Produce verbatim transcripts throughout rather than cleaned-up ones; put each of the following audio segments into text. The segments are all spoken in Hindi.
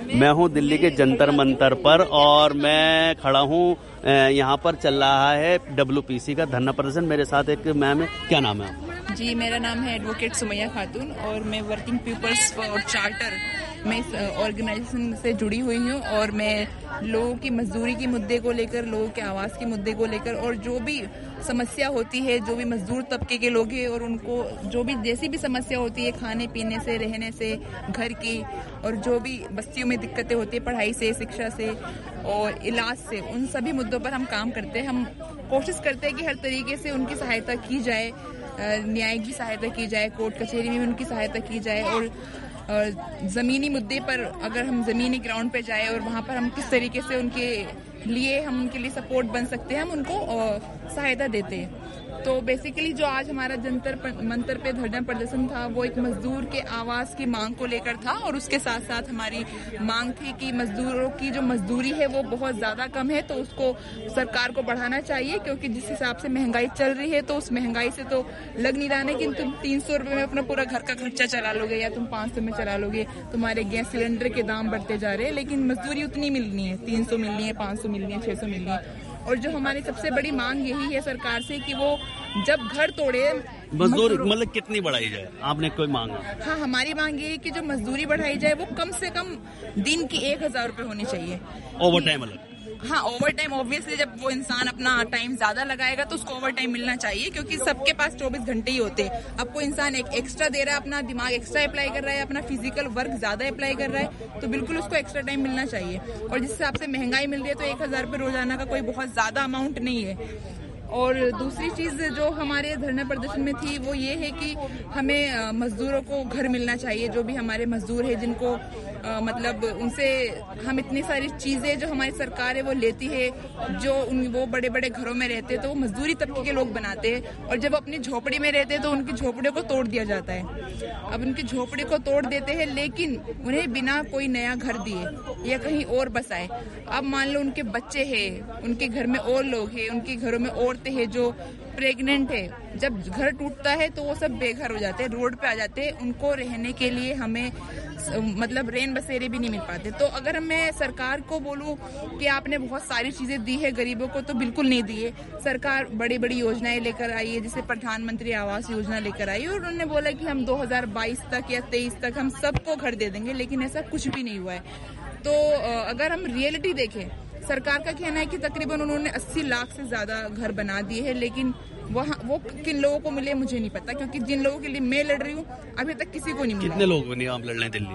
मैं हूं दिल्ली के जंतर मंतर पर और मैं खड़ा हूं, यहाँ पर चल रहा है डब्ल्यूपीसी का धरना प्रदर्शन। मेरे साथ एक मैम है, क्या नाम है आपका? जी, मेरा नाम है एडवोकेट सुमैया खातून और मैं वर्किंग पीपल्स फॉर चार्टर मैं इस ऑर्गेनाइजेशन से जुड़ी हुई हूँ और मैं लोगों की मजदूरी के मुद्दे को लेकर, लोगों के आवास के मुद्दे को लेकर और जो भी समस्या होती है, जो भी मजदूर तबके के लोग हैं और उनको जो भी जैसी भी समस्या होती है खाने पीने से, रहने से, घर की और जो भी बस्तियों में दिक्कतें होती है पढ़ाई से, शिक्षा से और इलाज से, उन सभी मुद्दों पर हम काम करते हैं। हम कोशिश करते हैं कि हर तरीके से उनकी सहायता की जाए, न्याय की सहायता की जाए, कोर्ट कचहरी में उनकी सहायता की जाए और और ज़मीनी मुद्दे पर अगर हम ज़मीनी ग्राउंड पे जाए और वहाँ पर हम किस तरीके से उनके लिए हम उनके लिए सपोर्ट बन सकते हैं, हम उनको सहायता देते हैं। तो बेसिकली जो आज हमारा जंतर मंतर पे धरना प्रदर्शन था वो एक मजदूर के आवास की मांग को लेकर था और उसके साथ साथ हमारी मांग थी कि मजदूरों की जो मजदूरी है वो बहुत ज्यादा कम है, तो उसको सरकार को बढ़ाना चाहिए, क्योंकि जिस हिसाब से महंगाई चल रही है तो उस महंगाई से तो लग नहीं रहा है कि तुम तीन सौ रुपए में अपना पूरा घर का खर्चा चला लोगे या तुम पाँच सौ में चला लोगे। तुम्हारे गैस सिलेंडर के दाम बढ़ते जा रहे हैं लेकिन मजदूरी उतनी मिलनी है, तीन सौ मिलनी है, पाँच सौ मिलनी है, छह सौ मिलनी है। और जो हमारी सबसे बड़ी मांग यही है सरकार से कि वो जब घर तोड़े मजदूरी मतलब कितनी बढ़ाई जाए, आपने कोई मांगा? हाँ, हमारी मांग ये है कि जो मजदूरी बढ़ाई जाए वो कम से कम दिन की एक हजार रुपए होनी चाहिए। ओवर टाइम अलग? हाँ, ओवर टाइम ऑब्वियसली जब वो इंसान अपना टाइम ज्यादा लगाएगा तो उसको ओवर टाइम मिलना चाहिए, क्योंकि सबके पास चौबीस घंटे ही होते हैं। अब कोई इंसान एक एक्स्ट्रा दे रहा है, अपना दिमाग एक्स्ट्रा अप्लाई कर रहा है, अपना फिजिकल वर्क ज्यादा अप्लाई कर रहा है, तो बिल्कुल उसको एक्स्ट्रा टाइम मिलना चाहिए। और जिस हिसाब से महंगाई मिल रही है तो एक हजार रुपये रोजाना का कोई बहुत ज्यादा अमाउंट नहीं है। और दूसरी चीज जो हमारे धरना प्रदर्शन में थी वो ये है कि हमें मजदूरों को घर मिलना चाहिए। जो भी हमारे मजदूर है जिनको आ, मतलब उनसे हम इतनी सारी चीजें जो हमारी सरकार है वो लेती है, जो उन वो बड़े बड़े घरों में रहते हैं तो वो मजदूरी तबके के लोग बनाते हैं और जब अपनी झोपड़ी में रहते हैं तो उनकी झोपड़ियों को तोड़ दिया जाता है। अब उनकी झोपड़ी को तोड़ देते हैं लेकिन उन्हें बिना कोई नया घर दिए या कहीं और बसाए। अब मान लो उनके बच्चे हैं, उनके घर में और लोग हैं, उनके घरों में औरतें हैं जो प्रेग्नेंट है, जब घर टूटता है तो वो सब बेघर हो जाते हैं, रोड पे आ जाते हैं। उनको रहने के लिए हमें मतलब रेन बसेरे भी नहीं मिल पाते। तो अगर मैं सरकार को बोलूं कि आपने बहुत सारी चीजें दी है गरीबों को, तो बिल्कुल नहीं दी है। सरकार बड़ी बड़ी योजनाएं लेकर आई है, जैसे प्रधानमंत्री आवास योजना लेकर आई और उन्होंने बोला कि हम दो हजार बाईस तक या तेईस तक हम सबको घर दे देंगे, लेकिन ऐसा कुछ भी नहीं हुआ है। तो अगर हम रियलिटी देखें, सरकार का कहना है कि तकरीबन उन्होंने अस्सी लाख से ज्यादा घर बना दिए हैं, लेकिन वहाँ वो किन लोगों को मिले मुझे नहीं पता, क्योंकि जिन लोगों के लिए मैं लड़ रही हूँ अभी तक किसी को नहीं मिला। कितने लोग नहीं आप लड़ रहे हैं दिल्ली?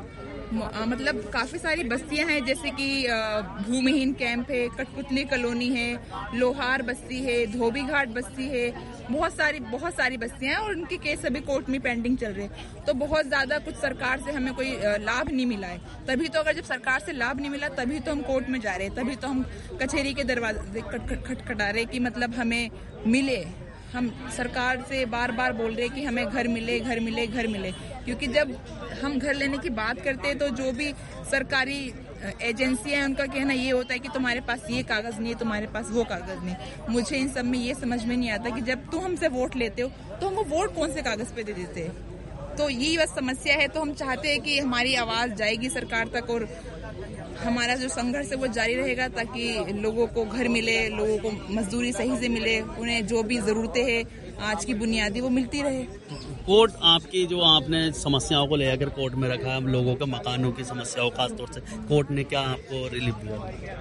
मतलब काफी सारी बस्तियां हैं, जैसे कि भूमिहीन कैंप है, कठपुतली कॉलोनी है, लोहार बस्ती है, धोबी घाट बस्ती है, बहुत सारी बहुत सारी बस्तियां हैं और उनके केस अभी कोर्ट में पेंडिंग चल रहे हैं। तो बहुत ज्यादा कुछ सरकार से हमें कोई लाभ नहीं मिला है। तभी तो अगर जब सरकार से लाभ नहीं मिला तभी तो हम कोर्ट में जा रहे हैं, तभी तो हम कचहरी के दरवाजे खटखटा रहे कि मतलब हमें मिले। हम सरकार से बार बार बोल रहे हैं कि हमें घर मिले, घर मिले, घर मिले, क्योंकि जब हम घर लेने की बात करते हैं तो जो भी सरकारी एजेंसियां हैं उनका कहना ये होता है कि तुम्हारे पास ये कागज नहीं है, तुम्हारे पास वो कागज नहीं। मुझे इन सब में ये समझ में नहीं आता कि जब तुम हमसे वोट लेते हो तो हमको वोट कौन से कागज पे दे देते हैं। तो यही बस समस्या है। तो हम चाहते हैं कि हमारी आवाज जाएगी सरकार तक और हमारा जो संघर्ष है वो जारी रहेगा, ताकि लोगों को घर मिले, लोगों को मजदूरी सही से मिले, उन्हें जो भी जरूरतें हैं आज की बुनियादी वो मिलती रहे। कोर्ट आपकी जो आपने समस्याओं को लेकर कोर्ट में रखा है, लोगों के मकानों की समस्याओं खासतौर से, कोर्ट ने क्या आपको रिलीफ दिया?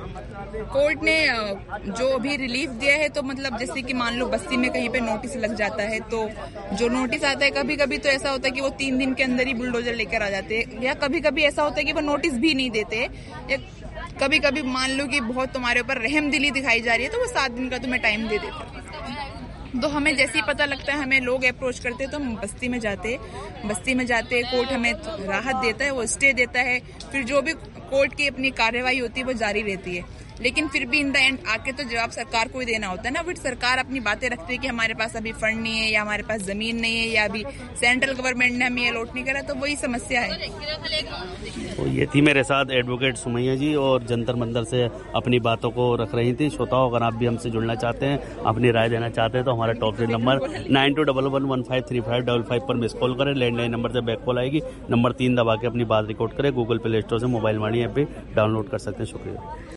कोर्ट ने जो अभी रिलीफ दिया है तो मतलब जैसे कि मान लो बस्ती में कहीं पे नोटिस लग जाता है तो जो नोटिस आता है कभी कभी तो ऐसा होता है कि वो तीन दिन के अंदर ही बुलडोजर लेकर आ जाते हैं, या कभी कभी ऐसा होता है कि वो नोटिस भी नहीं देते, या कभी कभी मान लो कि बहुत तुम्हारे ऊपर रहमदिली दिखाई जा रही है तो वो सात दिन का तुम्हें टाइम दे देते हैं। तो हमें जैसे ही पता लगता है, हमें लोग अप्रोच करते हैं तो हम बस्ती में जाते बस्ती में जाते कोर्ट हमें राहत देता है, वो स्टे देता है, फिर जो भी कोर्ट की अपनी कार्यवाही होती है वो जारी रहती है। लेकिन फिर भी इन द एंड आके तो जवाब सरकार को ही देना होता है ना। फिर सरकार अपनी बातें रखती है कि हमारे पास अभी फंड नहीं है, या हमारे पास जमीन नहीं है, या अभी सेंट्रल गवर्नमेंट ने हमें अलॉट नहीं करा, तो वही समस्या है। तो ये थी मेरे साथ एडवोकेट सुमैया जी, और जंतर मंतर से अपनी बातों को रख रही थी। श्रोताओं, अगर आप भी हमसे जुड़ना चाहते हैं, अपनी राय देना चाहते हैं, तो हमारा toll free number nine two double one one five three five double five पर मिस कॉल करें। लैंडलाइन नंबर से बैक कॉल आएगी, नंबर तीन दबा के अपनी बात रिकॉर्ड करें। गूगल प्ले स्टोर से मोबाइल वाणी ऐप भी डाउनलोड कर सकते हैं। शुक्रिया।